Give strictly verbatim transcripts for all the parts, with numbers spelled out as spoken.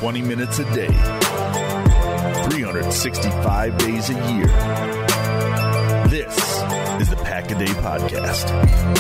twenty minutes a day, three hundred sixty-five days a year. This is the Pack a Day Podcast.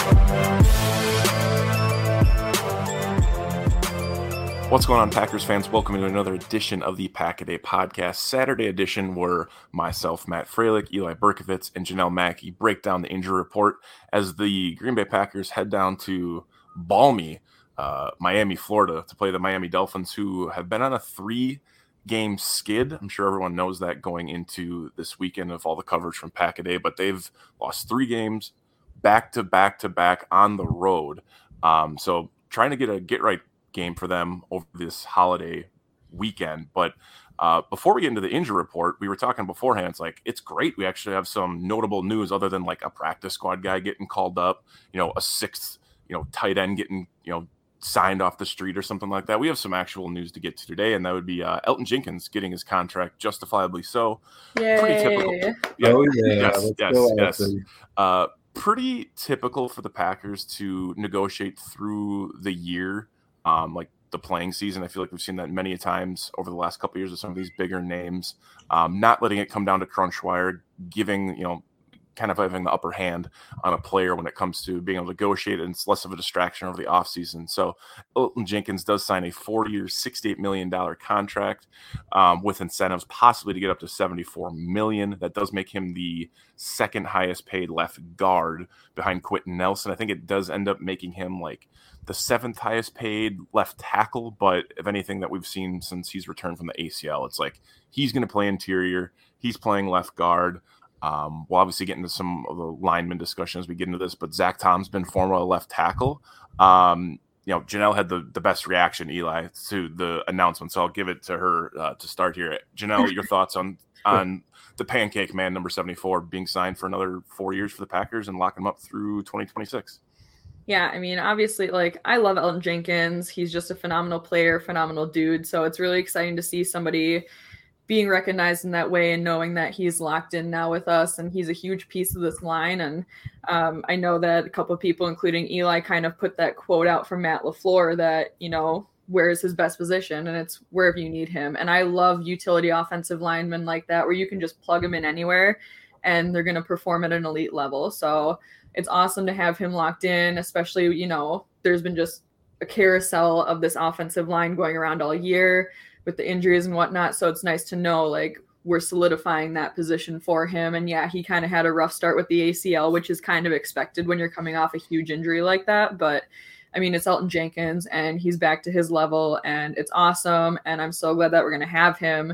What's going on, Packers fans? Welcome to another edition of the Pack a Day Podcast. Saturday edition, where myself, Matt Freilich, Eli Berkovitz, and Janelle Mackey break down the injury report as the Green Bay Packers head down to balmy uh, Miami, Florida, to play the Miami Dolphins, who have been on a three-game skid. I'm sure everyone knows that going into this weekend of all the coverage from Pack a Day, but they've lost three games back to back to back on the road. Um, so trying to get a get-right game for them over this holiday weekend. But uh, before we get into the injury report, we were talking beforehand. It's like, it's great. We actually have some notable news other than like a practice squad guy getting called up, you know, a sixth, you know, tight end getting, you know, signed off the street or something like that. We have some actual news to get to today, and that would be uh, Elgton Jenkins getting his contract, justifiably so. Yay. Pretty typical. Yeah, oh, yeah. Yes, Let's yes, yes. Elgton. Uh, pretty typical for the Packers to negotiate through the year. Um, like the playing season. I feel like we've seen that many times over the last couple of years with some of these bigger names, um, not letting it come down to crunch wire, giving, you know, kind of having the upper hand on a player when it comes to being able to negotiate, and it's less of a distraction over the offseason. So Elgton Jenkins does sign a four-year, sixty-eight million dollars contract um, with incentives possibly to get up to seventy-four million dollars. That does make him the second highest paid left guard behind Quentin Nelson. I think it does end up making him like the seventh highest paid left tackle, but if anything that we've seen since he's returned from the A C L, it's like he's going to play interior, he's playing left guard. Um, we'll obviously get into some of the lineman discussion as we get into this, but Zach Tom's been formerly a left tackle. Um, you know, Janelle had the, the best reaction, Eli, to the announcement, so I'll give it to her uh, to start here. Janelle, your thoughts on on the Pancake Man, number seventy-four, being signed for another four years for the Packers and locking him up through twenty twenty-six? Yeah, I mean, obviously, like, I love Elgton Jenkins. He's just a phenomenal player, phenomenal dude. So it's really exciting to see somebody being recognized in that way and knowing that he's locked in now with us and he's a huge piece of this line. And um, I know that a couple of people, including Eli, kind of put that quote out from Matt LaFleur that, you know, where is his best position? And it's wherever you need him. And I love utility offensive linemen like that, where you can just plug them in anywhere and they're going to perform at an elite level. So it's awesome to have him locked in, especially, you know, there's been just a carousel of this offensive line going around all year with the injuries and whatnot. So it's nice to know, like, we're solidifying that position for him. And yeah, he kind of had a rough start with the A C L, which is kind of expected when you're coming off a huge injury like that. But I mean, it's Elgton Jenkins and he's back to his level and it's awesome. And I'm so glad that we're going to have him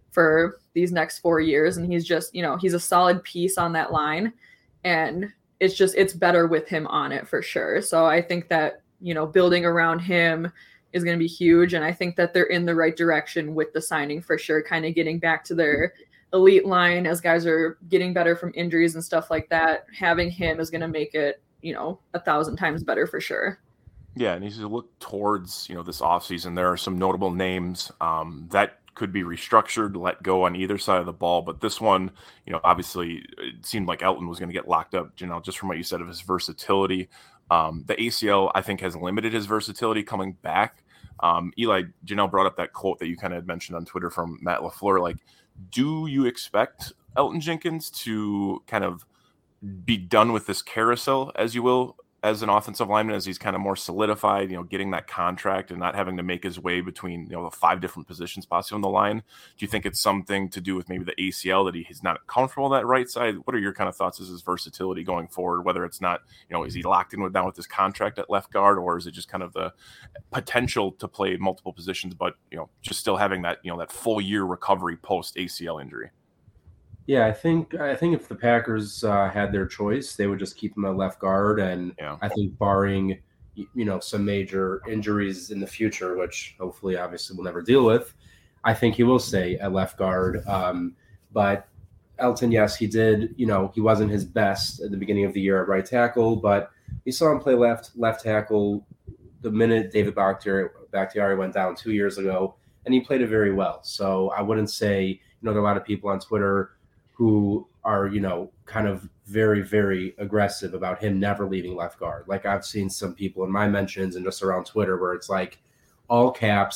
for these next four years. And he's just, you know, he's a solid piece on that line. And it's just, it's better with him on it for sure. So I think that, you know, building around him is going to be huge. And I think that they're in the right direction with the signing for sure, kind of getting back to their elite line as guys are getting better from injuries and stuff like that. Having him is going to make it, you know, a thousand times better for sure. Yeah, and as you look towards, you know, this offseason, there are some notable names um, that could be restructured, let go on either side of the ball. But this one, you know, obviously it seemed like Elgton was going to get locked up, Janelle, just from what you said of his versatility. Um, the A C L, I think, has limited his versatility coming back. Um, Eli, Janelle brought up that quote that you kind of had mentioned on Twitter from Matt LaFleur. Like, do you expect Elgton Jenkins to kind of be done with this carousel, as you will, as an offensive lineman, as he's kind of more solidified, you know, getting that contract and not having to make his way between, you know, the five different positions possibly on the line? Do you think it's something to do with maybe the A C L that he, he's not comfortable on that right side? What are your kind of thoughts as his versatility going forward? Whether it's not, you know, is he locked in with down with his contract at left guard, or is it just kind of the potential to play multiple positions, but, you know, just still having that, you know, that full year recovery post A C L injury? Yeah, I think I think if the Packers uh, had their choice, they would just keep him at left guard, and yeah. I think barring, you know, some major injuries in the future, which hopefully, obviously, we'll never deal with, I think he will stay at left guard. Um, but Elgton, yes, he did. You know, he wasn't his best at the beginning of the year at right tackle, but we saw him play left left tackle the minute David Bakhtiari, Bakhtiari went down two years ago, and he played it very well. So I wouldn't say, you know, there are a lot of people on Twitter who are, you know, kind of very, very aggressive about him never leaving left guard. Like I've seen some people in my mentions and just around Twitter where it's like all caps,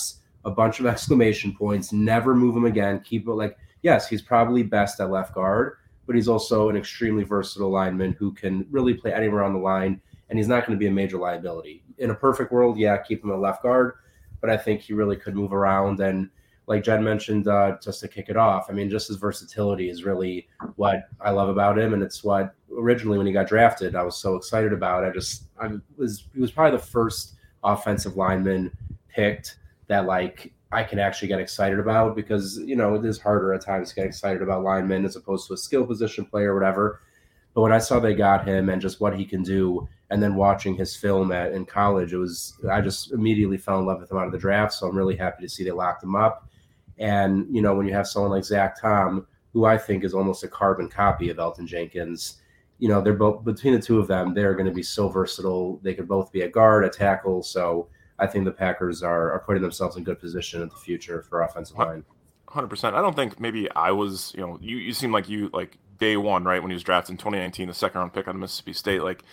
a bunch of exclamation points, never move him again, keep it like, yes, he's probably best at left guard, but he's also an extremely versatile lineman who can really play anywhere on the line, and he's not going to be a major liability. In a perfect world, yeah, keep him at left guard, but I think he really could move around. And like Jen mentioned, uh, just to kick it off, I mean, just his versatility is really what I love about him, and it's what originally when he got drafted, I was so excited about. I just, I was, he was probably the first offensive lineman picked that like I can actually get excited about, because, you know, it is harder at times to get excited about linemen as opposed to a skill position player or whatever. But when I saw they got him and just what he can do, and then watching his film at in college, it was, I just immediately fell in love with him out of the draft. So I'm really happy to see they locked him up. And, you know, when you have someone like Zach Tom, who I think is almost a carbon copy of Elgton Jenkins, you know, they're both, between the two of them, they're going to be so versatile. They could both be a guard, a tackle. So I think the Packers are, are putting themselves in good position in the future for offensive line. one hundred percent. I don't think maybe I was, you know, you, you seem like you, like day one, right, when he was drafted in twenty nineteen, the second round pick out of Mississippi State, like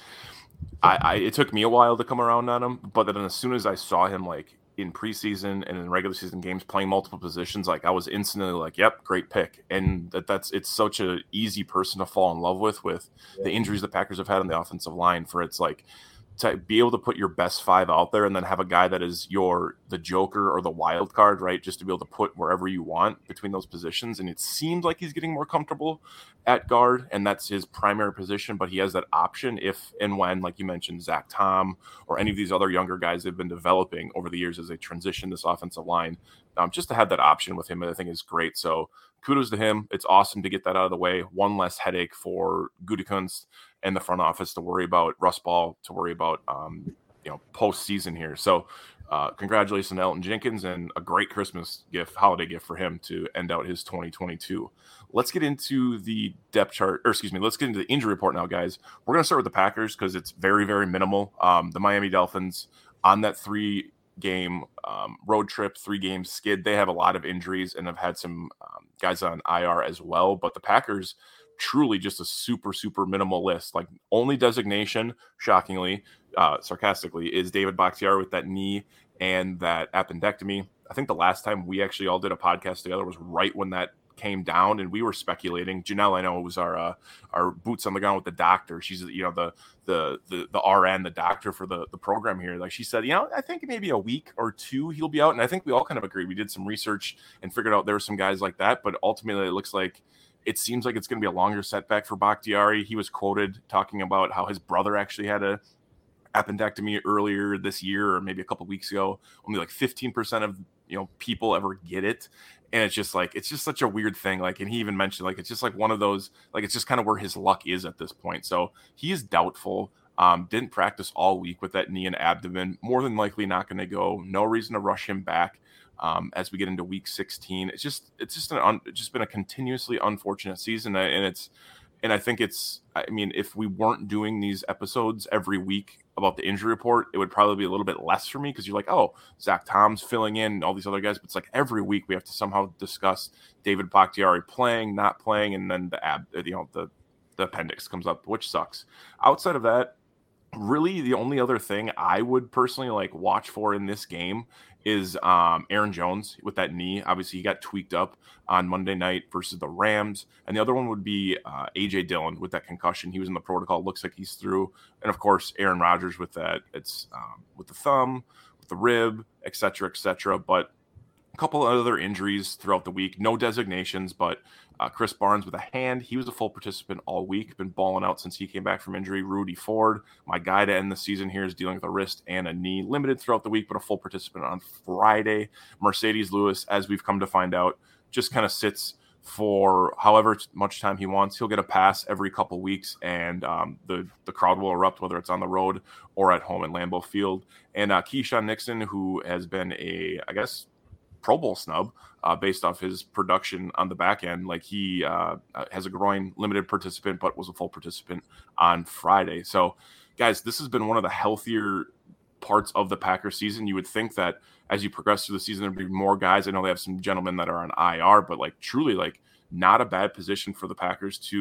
I, I it took me a while to come around on him, but then as soon as I saw him like in preseason and in regular season games playing multiple positions, like I was instantly like, yep, great pick. And that that's it's such a easy person to fall in love with with the injuries the Packers have had on the offensive line, for it's like to be able to put your best five out there and then have a guy that is your the joker or the wild card, right? Just to be able to put wherever you want between those positions. And it seems like he's getting more comfortable at guard, and that's his primary position, but he has that option if and when, like you mentioned, Zach Tom or any of these other younger guys they've been developing over the years as they transition this offensive line. Um, just to have that option with him, I think is great. So kudos to him. It's awesome to get that out of the way. One less headache for Gutekunst and the front office to worry about, Russ Ball to worry about, um, you know, postseason here. So uh, congratulations to Elgton Jenkins, and a great Christmas gift, holiday gift for him to end out his twenty twenty-two. Let's get into the depth chart, or excuse me, let's get into the injury report now, guys. We're going to start with the Packers because it's very, very minimal. Um, the Miami Dolphins on that three game um, road trip, three game skid, they have a lot of injuries and have had some um, guys on I R as well. But the Packers, truly just a super, super minimal list. Like only designation, shockingly, uh, sarcastically, is David Bakhtiari with that knee and that appendectomy. I think the last time we actually all did a podcast together was right when that came down, and we were speculating. Janelle, I know, was our uh, our boots on the ground with the doctor. She's, you know, the the the the R N, the doctor for the the program here. Like she said, you know, I think maybe a week or two he'll be out, and I think we all kind of agreed. We did some research and figured out there were some guys like that, but ultimately it looks like it seems like it's going to be a longer setback for Bakhtiari. He was quoted talking about how his brother actually had a appendectomy earlier this year, or maybe a couple of weeks ago. Only like fifteen percent of, you know, people ever get it. And it's just like, it's just such a weird thing. Like, and he even mentioned, like, it's just like one of those, like, it's just kind of where his luck is at this point. So he is doubtful. Um, didn't practice all week with that knee and abdomen. More than likely not going to go. No reason to rush him back um, as we get into week sixteen. It's just, it's just an, un, just been a continuously unfortunate season. And it's, and I think it's, I mean, if we weren't doing these episodes every week about the injury report, it would probably be a little bit less for me, because you're like, oh, Zach Tom's filling in, all these other guys. But it's like every week we have to somehow discuss David Bakhtiari playing, not playing, and then the ab, you know, the the appendix comes up, which sucks. Outside of that, really the only other thing I would personally like watch for in this game is um, Aaron Jones with that knee. Obviously, he got tweaked up on Monday night versus the Rams. And the other one would be uh, A J Dillon with that concussion. He was in the protocol. Looks like he's through. And, of course, Aaron Rodgers with that. It's um, with the thumb, with the rib, et cetera, et cetera. But a couple of other injuries throughout the week. No designations, but uh, Chris Barnes with a hand. He was a full participant all week. Been balling out since he came back from injury. Rudy Ford, my guy to end the season here, is dealing with a wrist and a knee. Limited throughout the week, but a full participant on Friday. Mercedes Lewis, as we've come to find out, just kind of sits for however much time he wants. He'll get a pass every couple weeks, and um, the, the crowd will erupt, whether it's on the road or at home at Lambeau Field. And uh, Keyshawn Nixon, who has been a, I guess, Pro Bowl snub uh, based off his production on the back end. Like he uh, has a groin, limited participant, but was a full participant on Friday. So, guys, this has been one of the healthier parts of the Packers season. You would think that as you progress through the season, there'd be more guys. I know they have some gentlemen that are on I R, but like truly, like not a bad position for the Packers to,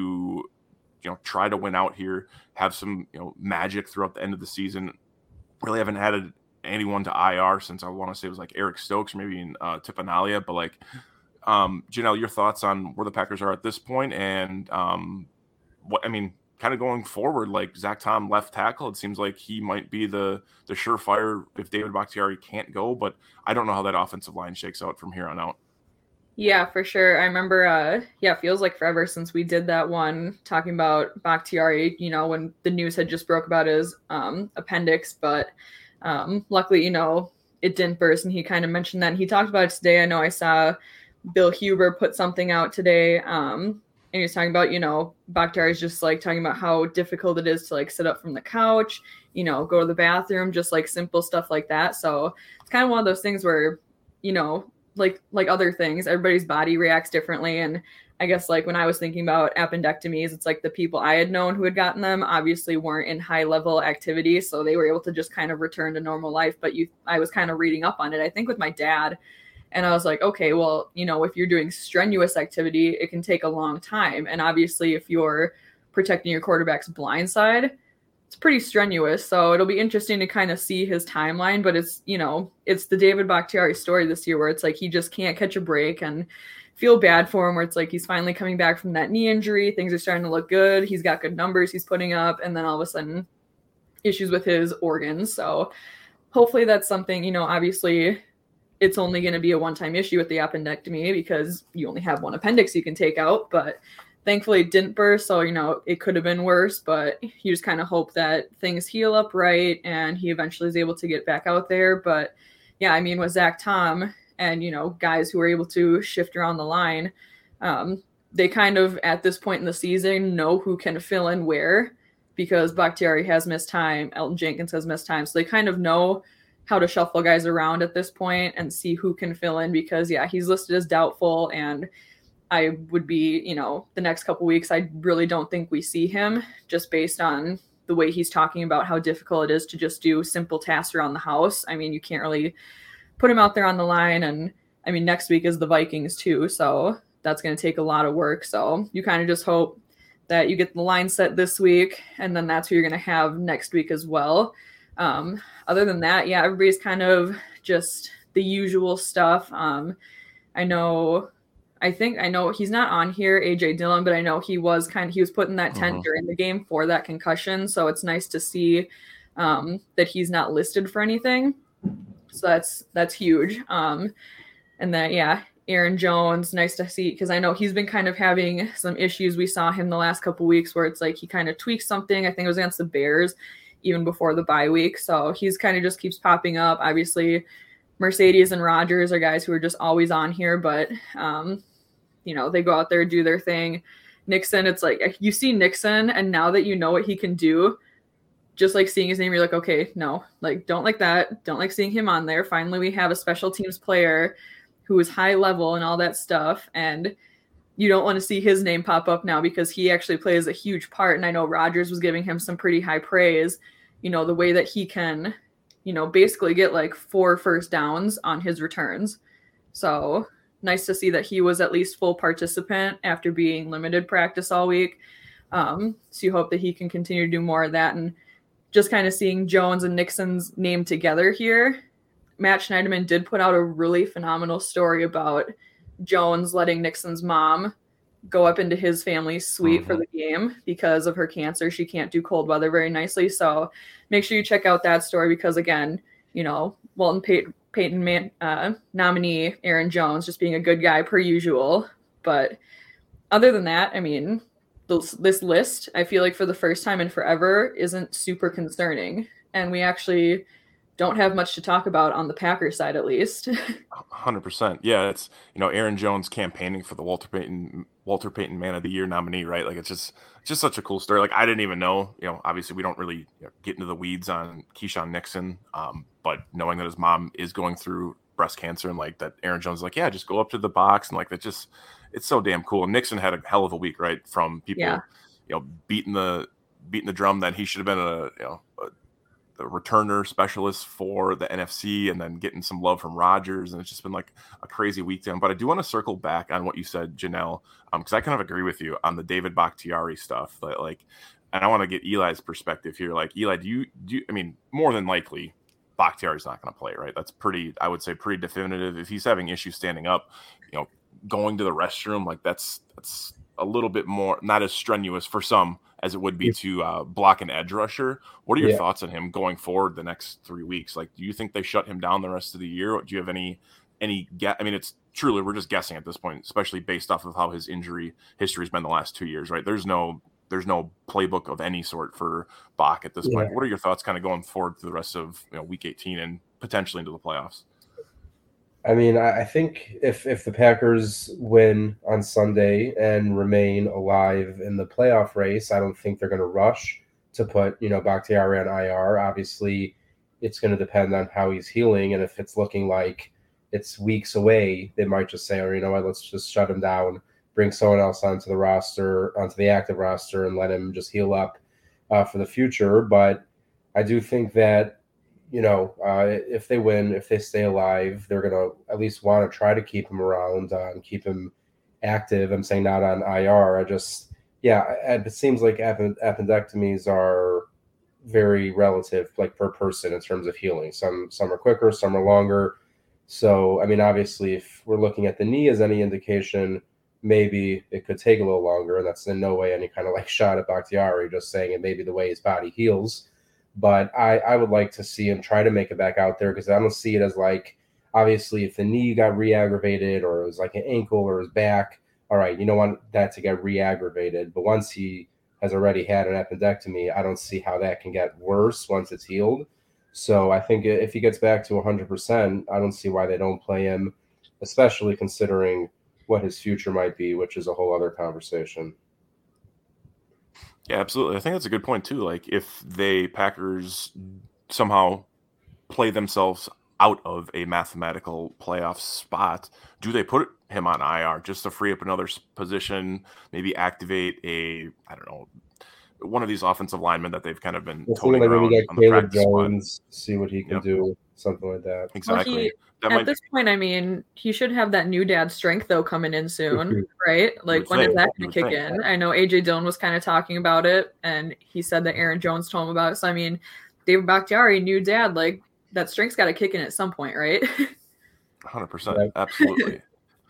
you know, try to win out here, have some, you know, magic throughout the end of the season. Really haven't had a anyone to I R since I want to say it was like Eric Stokes or maybe even uh, Tipanalia. But like, um, Janelle, your thoughts on where the Packers are at this point, and um, what I mean, kind of going forward. Like Zach Tom left tackle, it seems like he might be the the surefire if David Bakhtiari can't go. But I don't know how that offensive line shakes out from here on out. Yeah, for sure. I remember, uh, yeah, it feels like forever since we did that one talking about Bakhtiari, you know, when the news had just broke about his um, appendix. But um, luckily, you know, it didn't burst. And he kind of mentioned that. And he talked about it today. I know I saw Bill Huber put something out today. Um, and he was talking about, you know, Bakhtiari is just like talking about how difficult it is to like sit up from the couch, you know, go to the bathroom, just like simple stuff like that. So it's kind of one of those things where, you know, like like other things, everybody's body reacts differently. And I guess like when I was thinking about appendectomies, it's like the people I had known who had gotten them obviously weren't in high level activity, so they were able to just kind of return to normal life. But you I was kind of reading up on it, I think with my dad, and I was like, okay, well, you know, if you're doing strenuous activity, it can take a long time. And obviously if you're protecting your quarterback's blind side, it's pretty strenuous. So it'll be interesting to kind of see his timeline, but it's, you know, it's the David Bakhtiari story this year where it's like, he just can't catch a break, and feel bad for him where it's like, he's finally coming back from that knee injury. Things are starting to look good. He's got good numbers he's putting up. And then all of a sudden issues with his organs. So hopefully that's something, you know, obviously it's only going to be a one-time issue with the appendectomy because you only have one appendix you can take out, but thankfully it didn't burst, so, you know, it could have been worse, but you just kind of hope that things heal up right and he eventually is able to get back out there. But, yeah, I mean, with Zach Tom and, you know, guys who are able to shift around the line, um, they kind of, at this point in the season, know who can fill in where, because Bakhtiari has missed time, Elton Jenkins has missed time, so they kind of know how to shuffle guys around at this point and see who can fill in because, yeah, he's listed as doubtful, and I would be, you know, the next couple weeks, I really don't think we see him just based on the way he's talking about how difficult it is to just do simple tasks around the house. I mean, you can't really put him out there on the line. And I mean, next week is the Vikings too. So that's going to take a lot of work. So you kind of just hope that you get the line set this week, and then that's who you're going to have next week as well. Um, other than that, yeah, everybody's kind of just the usual stuff. Um, I know... I think I know he's not on here, A J Dillon, but I know he was kind of, he was put in that tent uh-huh. during the game for that concussion. So it's nice to see um, that he's not listed for anything. So that's, that's huge. Um, and then, yeah, Aaron Jones, nice to see, because I know he's been kind of having some issues. We saw him the last couple of weeks where it's like he kind of tweaked something. I think it was against the Bears even before the bye week. So he's kind of just keeps popping up. Obviously, Mercedes and Rogers are guys who are just always on here, but, um, you know, they go out there, do their thing. Nixon, it's like you see Nixon, and now that you know what he can do, just like seeing his name, you're like, okay, no, like, don't like that. Don't like seeing him on there. Finally, we have a special teams player who is high level and all that stuff. And you don't want to see his name pop up now because he actually plays a huge part. And I know Rogers was giving him some pretty high praise, you know, the way that he can, you know, basically get like four first downs on his returns. So nice to see that he was at least full participant after being limited practice all week. Um, so you hope that he can continue to do more of that. And just kind of seeing Jones and Nixon's name together here, Matt Schneiderman did put out a really phenomenal story about Jones letting Nixon's mom go up into his family's suite mm-hmm. for the game because of her cancer. She can't do cold weather very nicely. So make sure you check out that story because, again, you know, Walton Payton, Payton man, uh, nominee Aaron Jones just being a good guy per usual. But other than that, I mean, this, this list, I feel like for the first time in forever, isn't super concerning. And we actually don't have much to talk about on the Packers side, at least. one hundred percent. Yeah, it's, you know, Aaron Jones campaigning for the Walter Payton Walter Payton Man of the Year nominee, right? Like, it's just it's just such a cool story. Like, I didn't even know, you know, obviously we don't really you know, get into the weeds on Keyshawn Nixon, um, but knowing that his mom is going through breast cancer and, like, that Aaron Jones is like, yeah, just go up to the box, and, like, that just – it's so damn cool. And Nixon had a hell of a week, right, from people, yeah. you know, beating the beating the drum that he should have been a, you know, a, the returner specialist for the N F C, and then getting some love from Rodgers. And it's just been like a crazy week to him. But I do want to circle back on what you said, Janelle, um, because I kind of agree with you on the David Bakhtiari stuff. That, like, and I want to get Eli's perspective here. Like, Eli, do you, do you, I mean, more than likely, Bakhtiari's not going to play, right? That's pretty, I would say, pretty definitive. If he's having issues standing up, you know, going to the restroom, like that's that's a little bit more, not as strenuous for some as it would be to uh, block an edge rusher. What are your Yeah. thoughts on him going forward the next three weeks? Like, do you think they shut him down the rest of the year? Do you have any any guess? I mean, it's truly, we're just guessing at this point, especially based off of how his injury history has been the last two years, right? There's no there's no playbook of any sort for Bach at this Yeah. point. What are your thoughts kind of going forward through the rest of, you know, week eighteen and potentially into the playoffs? I mean, I I think if if the Packers win on Sunday and remain alive in the playoff race, I don't think they're going to rush to put, you know, Bakhtiari on I R. Obviously, it's going to depend on how he's healing, and if it's looking like it's weeks away, they might just say, "Oh, you know what? Let's just shut him down, bring someone else onto the roster, onto the active roster, and let him just heal up uh, for the future." But I do think that, you know, uh, if they win, if they stay alive, they're going to at least want to try to keep him around uh, and keep him active. I'm saying not on I R. I just, yeah, it seems like appendectomies are very relative, like per person in terms of healing. Some some are quicker, some are longer. So, I mean, obviously, if we're looking at the knee as any indication, maybe it could take a little longer. And that's in no way any kind of like shot at Bakhtiari, just saying it may be the way his body heals. But I, I would like to see him try to make it back out there, because I don't see it as like, obviously, if the knee got re-aggravated or it was like an ankle or his back, all right, you don't want that to get re-aggravated. But once he has already had an appendectomy, I don't see how that can get worse once it's healed. So I think if he gets back to one hundred percent, I don't see why they don't play him, especially considering what his future might be, which is a whole other conversation. Yeah, absolutely. I think that's a good point too. Like, if they Packers somehow play themselves out of a mathematical playoff spot, do they put him on I R just to free up another s- position, maybe activate a, I don't know, one of these offensive linemen that they've kind of been We'll see, toting like around maybe get on the Caleb practice squad? Jones, see what he can Yep. do, something like that. Exactly. Well, he- that At might this point, I mean, he should have that new dad strength though coming in soon, right? Like, would when is think, that you going to would kick think. in? I know A J Dillon was kind of talking about it, and he said that Aaron Jones told him about it. So I mean, David Bakhtiari, new dad, like that strength's got to kick in at some point, right? one hundred percent. Right. Absolutely.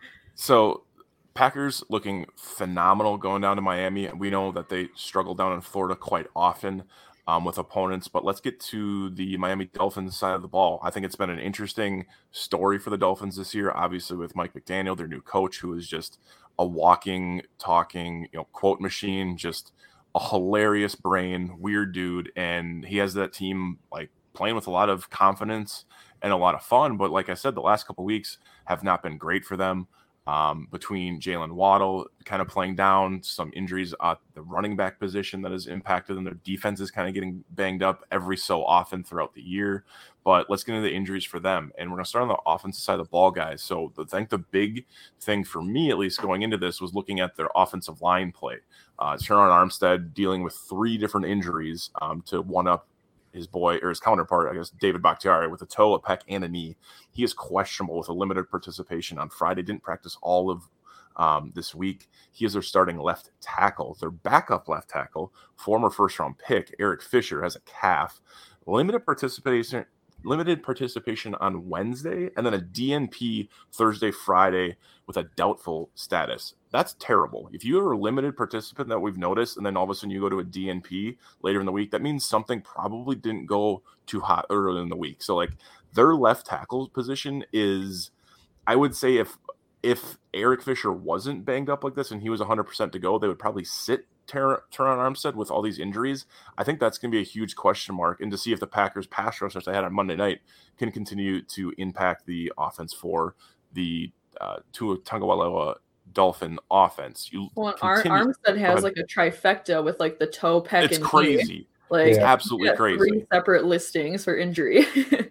So Packers looking phenomenal going down to Miami. And we know that they struggle down in Florida quite often um, with opponents. But let's get to the Miami Dolphins side of the ball. I think it's been an interesting story for the Dolphins this year, obviously with Mike McDaniel, their new coach, who is just a walking, talking, you know, quote machine, just a hilarious brain, weird dude. And he has that team like playing with a lot of confidence and a lot of fun. But like I said, the last couple of weeks have not been great for them. Um, between Jalen Waddle kind of playing down, some injuries at the running back position that has impacted them. Their defense is kind of getting banged up every so often throughout the year. But let's get into the injuries for them. And we're going to start on the offensive side of the ball, guys. So I think the big thing for me, at least going into this, was looking at their offensive line play. Uh, Terron Armstead dealing with three different injuries um, to one up his boy or his counterpart, I guess, David Bakhtiari, with a toe, a pec, and a knee. He is questionable with a limited participation on Friday. Didn't practice all of um, this week. He is their starting left tackle. Their backup left tackle, former first-round pick, Eric Fisher, has a calf. Limited participation limited participation on Wednesday, and then a D N P Thursday, Friday with a doubtful status. That's terrible. If you are a limited participant that we've noticed, and then all of a sudden you go to a D N P later in the week, that means something probably didn't go too hot early in the week. So like their left tackle position is, I would say if if Eric Fisher wasn't banged up like this and he was one hundred percent to go, they would probably sit Ter- Terron Armstead with all these injuries. I think that's going to be a huge question mark, and to see if the Packers pass rush, as they had on Monday night, can continue to impact the offense for the uh, Tua Tagovailoa Dolphin offense. You Well, Ar- continue- Armstead has like a trifecta with like the toe, pec, it's and knee. crazy. Like, It's Yeah. absolutely yeah, crazy. Three separate listings for injury.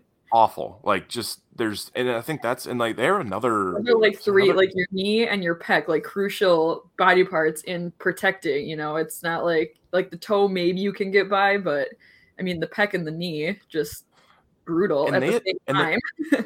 Awful. Like just there's, and I think that's, and like they're another Those are like three, another- like your knee and your pec, like crucial body parts in protecting. You know, it's not like like the toe maybe you can get by, but I mean the pec and the knee just brutal And at they- the same and they- time.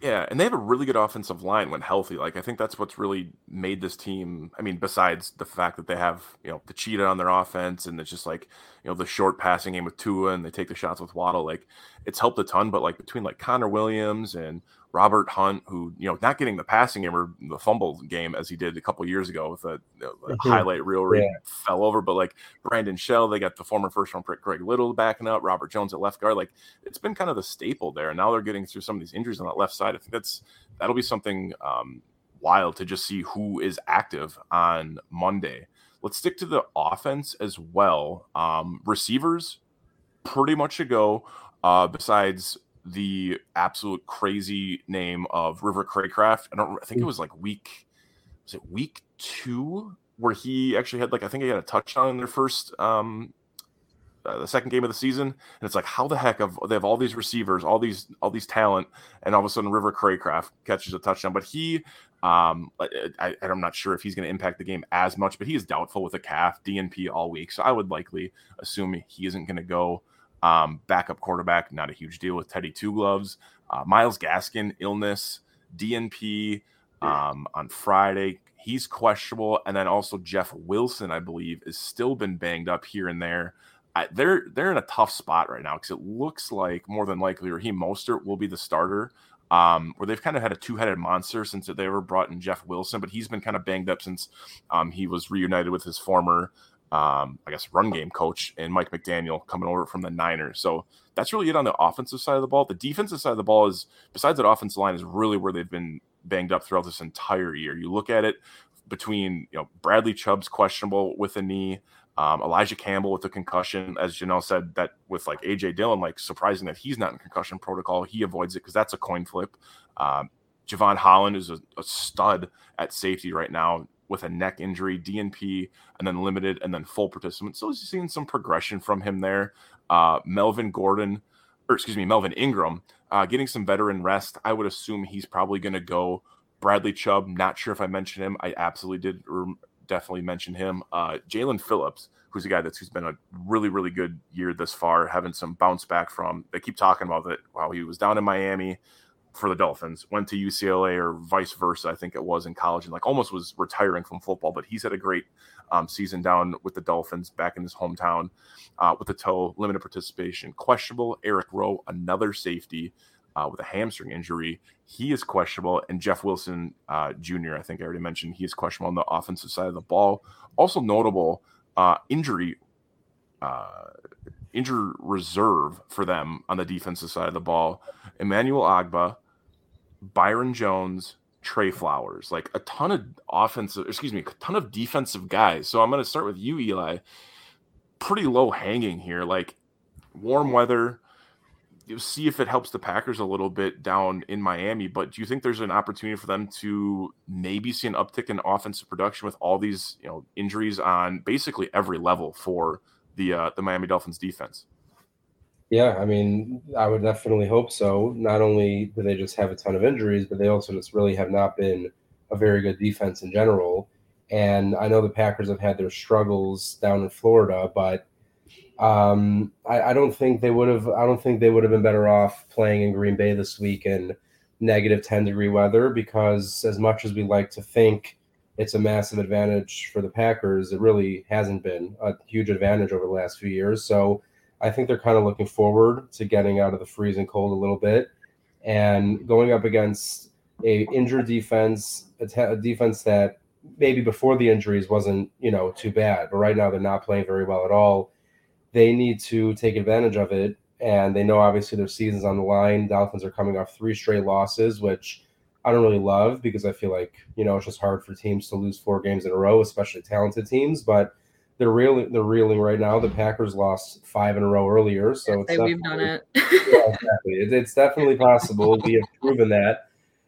Yeah, and they have a really good offensive line when healthy. Like, I think that's what's really made this team. I mean, besides the fact that they have, you know, the cheetah on their offense and it's just like, you know, the short passing game with Tua and they take the shots with Waddle, like it's helped a ton. But like between like Connor Williams and Robert Hunt, who, you know, not getting the passing game or the fumble game as he did a couple years ago with a, you know, a mm-hmm. highlight reel where yeah. he fell over. But like Brandon Shell, they got the former first round pick Greg Little backing up, Robert Jones at left guard. Like it's been kind of the staple there. And now they're getting through some of these injuries on that left side. I think that's that'll be something um, wild to just see who is active on Monday. Let's stick to the offense as well. Um, receivers, pretty much a go. Uh, besides the absolute crazy name of River Craycraft. I don't I think it was like week was it week two where he actually had like I think he had a touchdown in their first um uh, the second game of the season, and it's like how the heck of they have all these receivers, all these all these talent, and all of a sudden River Craycraft catches a touchdown. But he um I, I'm not sure if he's going to impact the game as much, but he is doubtful with a calf, D N P all week, so I would likely assume he isn't going to go. Um, backup quarterback, not a huge deal with Teddy Two Gloves. Uh, Myles Gaskin, illness, D N P um, on Friday. He's questionable. And then also Jeff Wilson, I believe, is still been banged up here and there. I, they're they're in a tough spot right now because it looks like more than likely Raheem Mostert will be the starter, um, where they've kind of had a two-headed monster since they ever brought in Jeff Wilson, but he's been kind of banged up since um, he was reunited with his former Um, I guess run game coach and Mike McDaniel coming over from the Niners. So that's really it on the offensive side of the ball. The defensive side of the ball is, besides that offensive line, is really where they've been banged up throughout this entire year. You look at it between, you know, Bradley Chubb's questionable with a knee, um, Elijah Campbell with a concussion, as Janelle said, that with like A J Dillon, like surprising that he's not in concussion protocol. He avoids it because that's a coin flip. Um, Javon Holland is a, a stud at safety right now, with a neck injury, D N P, and then limited, and then full participant. So he's seeing some progression from him there. Uh, Melvin Gordon, or excuse me, Melvin Ingram, uh, getting some veteran rest. I would assume he's probably going to go. Bradley Chubb, not sure if I mentioned him. I absolutely did definitely mention him. Uh, Jalen Phillips, who's a guy that's who's been a really, really good year this far, having some bounce back from. They keep talking about it while he was down in Miami for the Dolphins, went to U C L A or vice versa, I think it was in college, and like almost was retiring from football, but he's had a great um, season down with the Dolphins back in his hometown uh, with the toe, limited participation, questionable. Eric Rowe, another safety uh, with a hamstring injury. He is questionable. And Jeff Wilson uh, Junior, I think I already mentioned, he is questionable on the offensive side of the ball. Also notable uh, injury uh, injury reserve for them on the defensive side of the ball. Emmanuel Agba, Byron Jones, Trey Flowers, like a ton of offensive, excuse me, a ton of defensive guys. So I'm going to start with you, Eli. Pretty low hanging here, like warm weather. You see if it helps the Packers a little bit down in Miami, but do you think there's an opportunity for them to maybe see an uptick in offensive production with all these, you know, injuries on basically every level for the uh, the Miami Dolphins defense? Yeah, I mean, I would definitely hope so. Not only do they just have a ton of injuries, but they also just really have not been a very good defense in general. And I know the Packers have had their struggles down in Florida, but um, I, I don't think they would have. I don't think they would have been better off playing in Green Bay this week in negative ten degree weather. Because as much as we like to think it's a massive advantage for the Packers, it really hasn't been a huge advantage over the last few years. So I think they're kind of looking forward to getting out of the freezing cold a little bit and going up against a injured defense, a, te- a defense that maybe before the injuries wasn't, you know, too bad, but right now they're not playing very well at all. They need to take advantage of it, and they know obviously their season's on the line. Dolphins are coming off three straight losses, which I don't really love because I feel like, you know, it's just hard for teams to lose four games in a row, especially talented teams, but They're reeling, they're reeling right now. The Packers lost five in a row earlier, so it's we've done it. Yeah, exactly. It, it's definitely possible. We have proven that.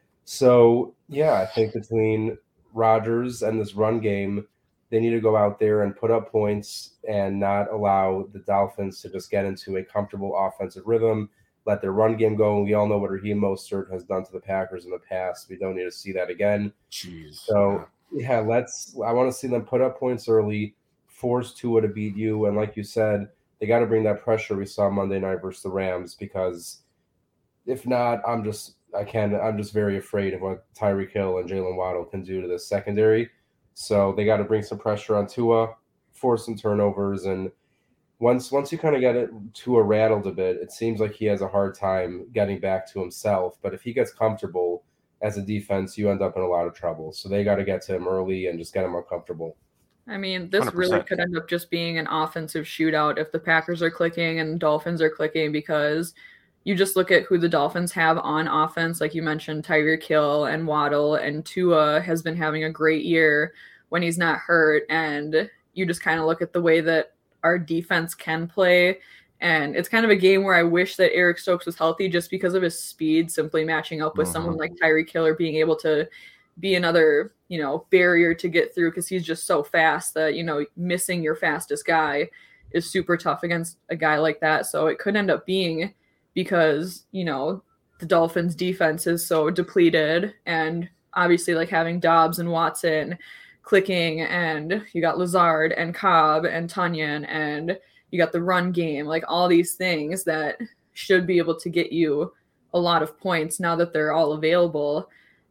So yeah, I think between Rodgers and this run game, they need to go out there and put up points and not allow the Dolphins to just get into a comfortable offensive rhythm. Let their run game go. And we all know what Raheem Mostert has done to the Packers in the past. We don't need to see that again. Jeez. So yeah, let's. I want to see them put up points early. Force Tua to beat you, and like you said, they got to bring that pressure we saw Monday night versus the Rams, because if not, I'm just I can I'm just very afraid of what Tyreek Hill and Jalen Waddle can do to this secondary. So they got to bring some pressure on Tua, force some turnovers, and once once you kind of get it Tua rattled a bit, it seems like he has a hard time getting back to himself. But if he gets comfortable as a defense, you end up in a lot of trouble. So they got to get to him early and just get him uncomfortable. I mean, this one hundred percent. really could end up just being an offensive shootout if the Packers are clicking and Dolphins are clicking, because you just look at who the Dolphins have on offense. Like you mentioned, Tyreek Hill and Waddle, and Tua has been having a great year when he's not hurt. And you just kind of look at the way that our defense can play. And it's kind of a game where I wish that Eric Stokes was healthy just because of his speed, simply matching up with mm-hmm. someone like Tyreek Hill, or being able to be another, you know, barrier to get through, because he's just so fast that, you know, missing your fastest guy is super tough against a guy like that. So it could end up being because, you know, the Dolphins defense is so depleted, and obviously like having Dobbs and Watson clicking, and you got Lazard and Cobb and Tunyon, and you got the run game, like all these things that should be able to get you a lot of points now that they're all available.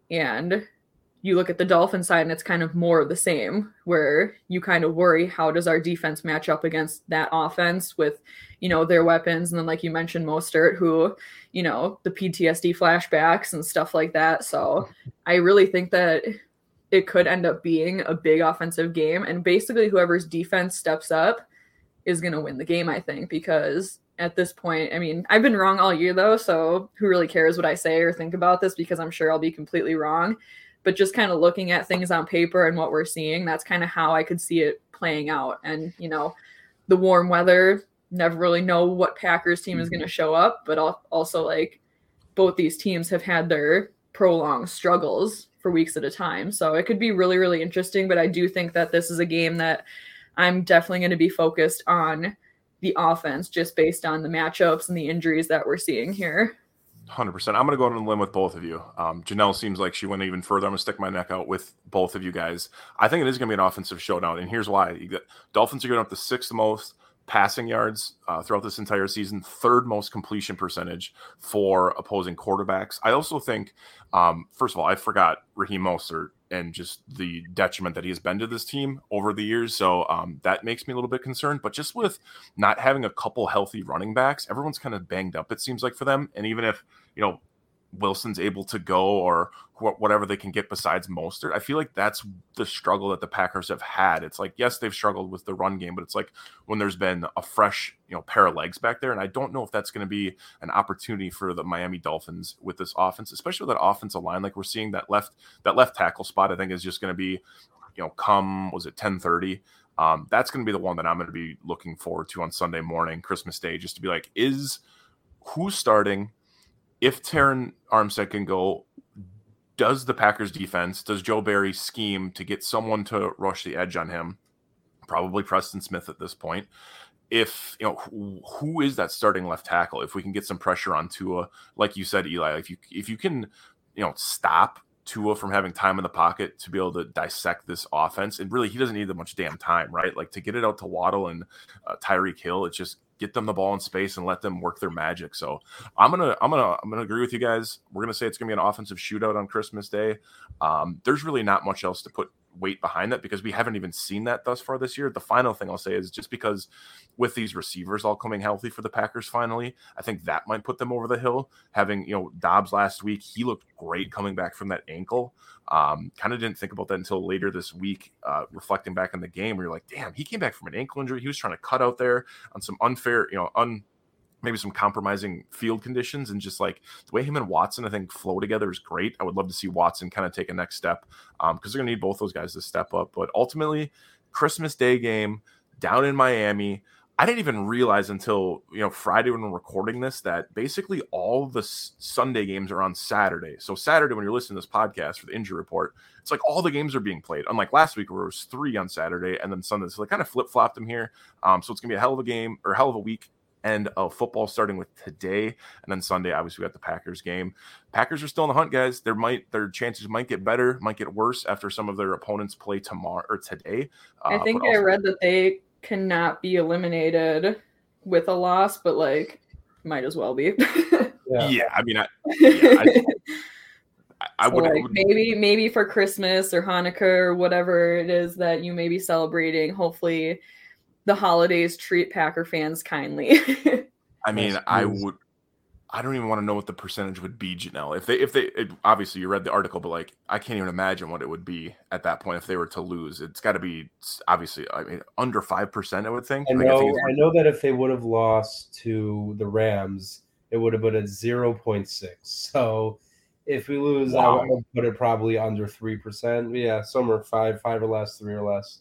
And you look at the Dolphin side and it's kind of more of the same, where you kind of worry, how does our defense match up against that offense with, you know, their weapons? And then, like you mentioned, Mostert, who, you know, the P T S D flashbacks and stuff like that. So I really think that it could end up being a big offensive game. And basically whoever's defense steps up is going to win the game, I think, because at this point, I mean, I've been wrong all year though. So who really cares what I say or think about this, because I'm sure I'll be completely wrong. But just kind of looking at things on paper and what we're seeing, that's kind of how I could see it playing out. And, you know, the warm weather, never really know what Packers team is going to show up, but also like both these teams have had their prolonged struggles for weeks at a time. So it could be really, really interesting. But I do think that this is a game that I'm definitely going to be focused on the offense, just based on the matchups and the injuries that we're seeing here. one hundred percent. I'm going to go on a limb with both of you. Um, Janelle seems like she went even further. I'm going to stick my neck out with both of you guys. I think it is going to be an offensive showdown, and here's why. You got, Dolphins are going up the sixth most passing yards uh, throughout this entire season, third most completion percentage for opposing quarterbacks. I also think, um, first of all, I forgot Raheem Mostert and just the detriment that he has been to this team over the years. So um, that makes me a little bit concerned. But just with not having a couple healthy running backs, everyone's kind of banged up, it seems like, for them. And even if, you know, Wilson's able to go, or wh- whatever they can get besides Mostert, I feel like that's the struggle that the Packers have had. It's like, yes, they've struggled with the run game, but it's like when there's been a fresh, you know, pair of legs back there. And I don't know if that's going to be an opportunity for the Miami Dolphins with this offense, especially with that offensive line. Like we're seeing that left, that left tackle spot, I think is just going to be, you know, come, was it ten thirty? Um, that's going to be the one that I'm going to be looking forward to on Sunday morning, Christmas Day, just to be like, is who's starting? If Terron Armstead can go, does the Packers defense, does Joe Barry scheme to get someone to rush the edge on him? Probably Preston Smith at this point. If, you know, who, who is that starting left tackle? If we can get some pressure on Tua, like you said, Eli, if you if you can, you know, stop Tua from having time in the pocket to be able to dissect this offense, and really he doesn't need that much damn time, right? Like to get it out to Waddle and uh, Tyreek Hill, it's just get them the ball in space and let them work their magic. So I'm gonna I'm gonna I'm gonna agree with you guys. We're gonna say it's gonna be an offensive shootout on Christmas Day. Um, there's really not much else to put weight behind that, because we haven't even seen that thus far this year. The final thing I'll say is just because with these receivers all coming healthy for the Packers finally, I think that might put them over the hill. Having, you know, Dobbs last week, he looked great coming back from that ankle. Um, kind of didn't think about that until later this week, uh, reflecting back on the game where you're like, damn, he came back from an ankle injury. He was trying to cut out there on some unfair, you know, un maybe some compromising field conditions, and just like the way him and Watson, I think, flow together is great. I would love to see Watson kind of take a next step, um, because they're going to need both those guys to step up. But ultimately, Christmas Day game down in Miami. I didn't even realize until, you know, Friday when we're recording this that basically all the s- Sunday games are on Saturday. So Saturday, when you're listening to this podcast for the injury report, it's like all the games are being played. Unlike last week where it was three on Saturday and then Sunday. So they kind of flip-flopped them here. Um, so it's going to be a hell of a game, or a hell of a week. And of football starting with today, and then Sunday, obviously we got the Packers game. Packers are still in the hunt, guys. There might their chances might get better, might get worse after some of their opponents play tomorrow or today. Uh, I think I also- read that they cannot be eliminated with a loss, but like might as well be. Yeah, yeah I mean, I, yeah, I, I so would, like would maybe maybe for Christmas or Hanukkah or whatever it is that you may be celebrating, hopefully the holidays treat Packer fans kindly. I mean, I would. I don't even want to know what the percentage would be, Janelle. If they, if they, it, obviously you read the article, but like I can't even imagine what it would be at that point if they were to lose. It's got to be obviously, I mean, under five percent. I would think. I like, know. I, think I know that if they would have lost to the Rams, it would have been at zero point six. So if we lose, wow. I would put it probably under three percent. Yeah, somewhere five, five or less, three or less.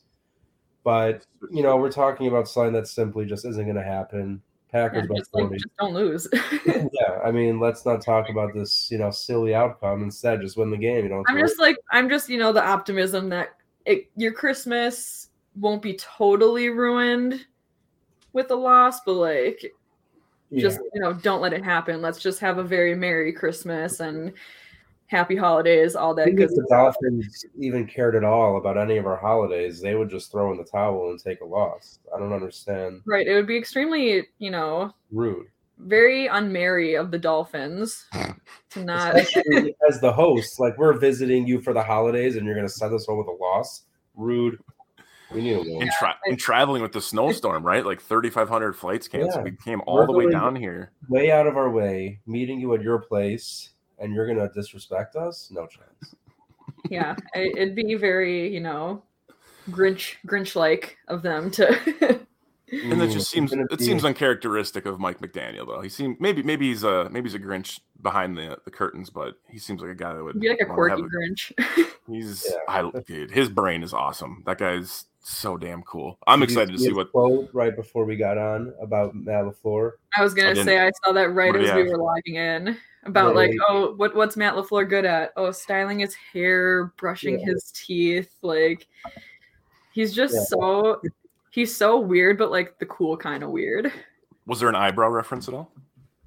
But you know, we're talking about something that simply just isn't going to happen. Packers yeah, by just, like, just don't lose. Yeah, I mean, let's not talk about this, you know, silly outcome. Instead, just win the game. You know, I'm just like, I'm just, you know, the optimism that it, your Christmas won't be totally ruined with a loss, but like, yeah. just you know, don't let it happen. Let's just have a very Merry Christmas and Happy Holidays, all that good stuff. If the Dolphins even cared at all about any of our holidays, they would just throw in the towel and take a loss. I don't understand. Right. It would be extremely, you know, rude. Very unmerry of the Dolphins to not. Especially as the host, like we're visiting you for the holidays and you're going to send us home with a loss. Rude. We need a win. And, tra- and traveling with the snowstorm, right? Like thirty-five hundred flights canceled. Yeah. We came all we're the way down here. Way out of our way, meeting you at your place. And you're gonna disrespect us? No chance. Yeah, it'd be very, you know, Grinch, Grinch-like of them to. And that just seems it be... seems uncharacteristic of Mike McDaniel, though. He seems maybe maybe he's a maybe he's a Grinch behind the the curtains, but he seems like a guy that would be like a quirky a, Grinch. He's yeah. I, dude, his brain is awesome. That guy's so damn cool. I'm Did excited to see what. Quote right before we got on about Matt LaFleur. I was gonna I say I saw that right as we were logging in. About like, oh, what what's Matt LaFleur good at? Oh, styling his hair, brushing yeah. his teeth. Like, he's just yeah. so he's so weird, but like the cool kind of weird. Was there an eyebrow reference at all?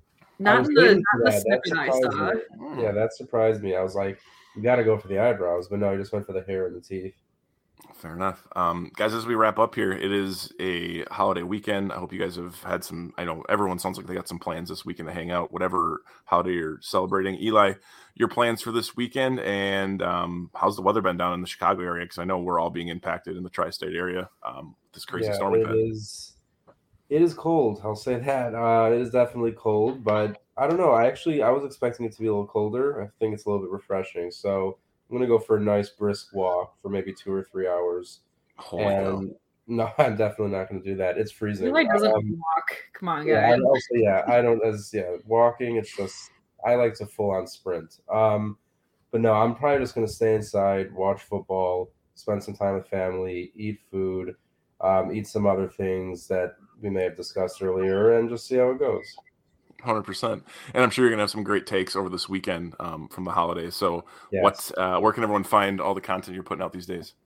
Not the, not the snippet I saw. Me. Yeah, that surprised me. I was like, you got to go for the eyebrows, but no, he just went for the hair and the teeth. Fair enough. Um, guys, as we wrap up here, it is a holiday weekend. I hope you guys have had some, I know everyone sounds like they got some plans this weekend to hang out, whatever holiday you're celebrating. Eli, your plans for this weekend, and um, how's the weather been down in the Chicago area? Because I know we're all being impacted in the tri-state area. Um, this crazy yeah, storm. It is, it is cold. I'll say that. Uh, it is definitely cold, but I don't know. I actually, I was expecting it to be a little colder. I think it's a little bit refreshing. So I'm going to go for a nice brisk walk for maybe two or three hours. Holy and God. No, I'm definitely not going to do that. It's freezing. Eli doesn't um, walk. Come on, guys. Yeah, I also, yeah, I don't, as, yeah, walking, it's just, I like to full on sprint. Um, but no, I'm probably just going to stay inside, watch football, spend some time with family, eat food, um, eat some other things that we may have discussed earlier, and just see how it goes. one hundred percent. And I'm sure you're going to have some great takes over this weekend um, from the holidays. So yes. what, uh, where can everyone find all the content you're putting out these days?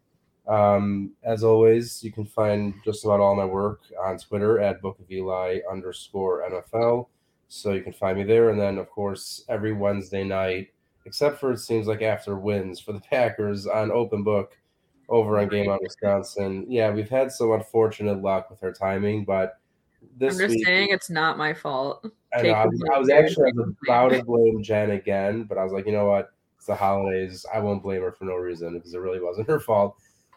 Um, as always, you can find just about all my work on Twitter at Book of Eli underscore N F L. So you can find me there. And then, of course, every Wednesday night, except for it seems like after wins for the Packers on Open Book over on Game On Wisconsin. Yeah, we've had some unfortunate luck with our timing, but this I'm just week, saying it's not my fault. I know. I was, I was actually I was about to blame Jen again, but I was like, you know what? It's the holidays. I won't blame her for no reason because it really wasn't her fault.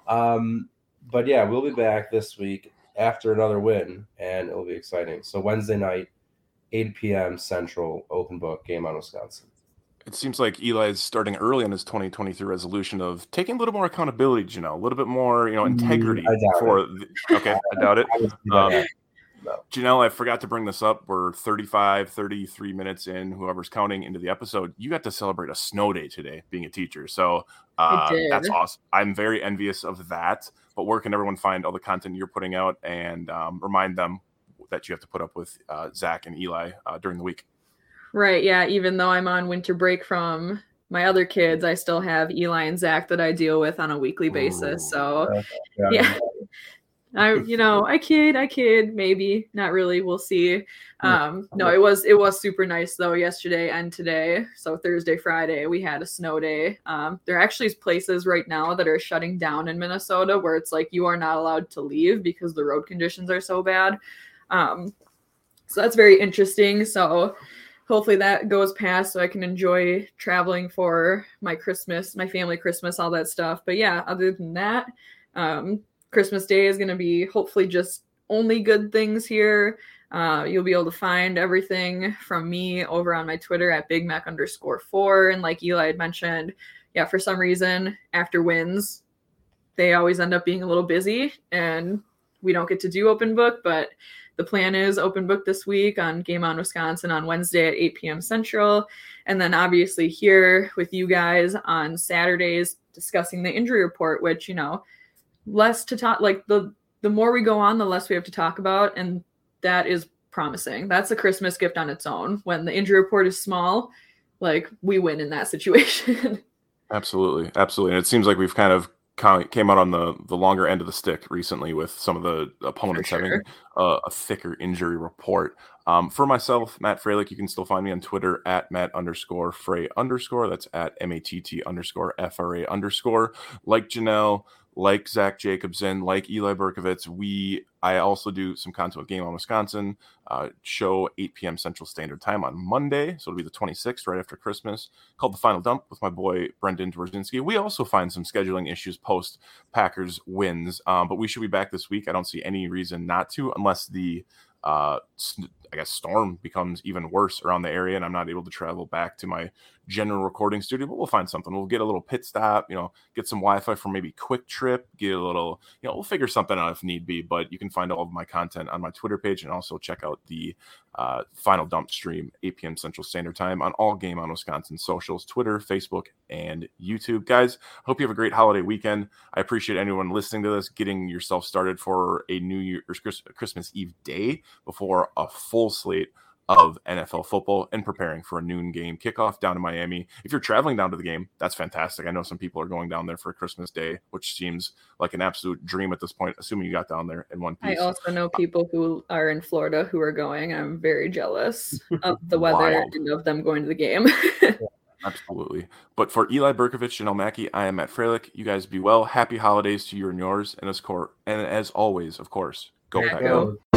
Um, but yeah, we'll be back this week after another win, and it'll be exciting. So Wednesday night, eight p.m. Central, Open Book, Game On Wisconsin. It seems like Eli is starting early on his twenty twenty-three resolution of taking a little more accountability, you know, a little bit more, you know, integrity. I for the, okay, I doubt it. Um, no. Janelle, I forgot to bring this up. We're thirty-five, thirty-three minutes in, whoever's counting, into the episode. You got to celebrate a snow day today being a teacher. So uh, that's awesome. I'm very envious of that. But where can everyone find all the content you're putting out, and um, remind them that you have to put up with uh, Zach and Eli uh, during the week? Right, yeah. Even though I'm on winter break from my other kids, I still have Eli and Zach that I deal with on a weekly basis. So, yeah, yeah, I, you know, I kid, I kid, maybe not really. We'll see. Um, no, it was it was super nice though yesterday and today. So Thursday, Friday, we had a snow day. Um, there are actually places right now that are shutting down in Minnesota where it's like you are not allowed to leave because the road conditions are so bad. Um, so that's very interesting. So. hopefully that goes past so I can enjoy traveling for my Christmas, my family Christmas, all that stuff. But yeah, other than that, um, Christmas Day is going to be hopefully just only good things here. Uh, you'll be able to find everything from me over on my Twitter at Big Mac underscore four. And like Eli had mentioned, yeah, for some reason, after wins, they always end up being a little busy and we don't get to do open book, but the plan is open book this week on Game On Wisconsin on Wednesday at eight p.m. Central. And then obviously here with you guys on Saturdays discussing the injury report, which, you know, less to talk, like the, the more we go on, the less we have to talk about. And that is promising. That's a Christmas gift on its own. When the injury report is small, like we win in that situation. Absolutely. Absolutely. And it seems like we've kind of came out on the, the longer end of the stick recently with some of the opponents sure. having uh, a thicker injury report. Um, for myself, Matt Freilich, you can still find me on Twitter at Matt underscore Frey underscore. That's at M A T T underscore F R A underscore. Like Janelle, like Zach Jacobson, like Eli Berkovitz, we I also do some content with Game On Wisconsin, uh, show eight p.m. Central Standard Time on Monday, so it'll be the twenty-sixth, right after Christmas, called The Final Dump with my boy Brendan Dworzynski. We also find some scheduling issues post Packers wins, um, but we should be back this week. I don't see any reason not to, unless the uh, I guess storm becomes even worse around the area and I'm not able to travel back to my general recording studio, but we'll find something. We'll get a little pit stop, you know, get some Wi-Fi from maybe Quick Trip, get a little, you know, we'll figure something out if need be, but you can find all of my content on my Twitter page and also check out the uh, Final Dump stream, eight p.m. Central Standard Time on all Game On Wisconsin socials, Twitter, Facebook, and YouTube. Guys, hope you have a great holiday weekend. I appreciate anyone listening to this, getting yourself started for a New Year or Christmas Eve day before a full slate of N F L football and preparing for a noon game kickoff down in Miami. If you're traveling down to the game, that's fantastic. I know some people are going down there for Christmas Day, which seems like an absolute dream at this point, assuming you got down there in one piece. I also know people who are in Florida who are going. I'm very jealous of the weather Wild. and of them going to the game. Absolutely. But for Eli Berkovitz, Janelle Mackey, I am Matt Freilich. You guys be well. Happy holidays to you and yours. And as, cor- and as always, of course, go Pack. Go.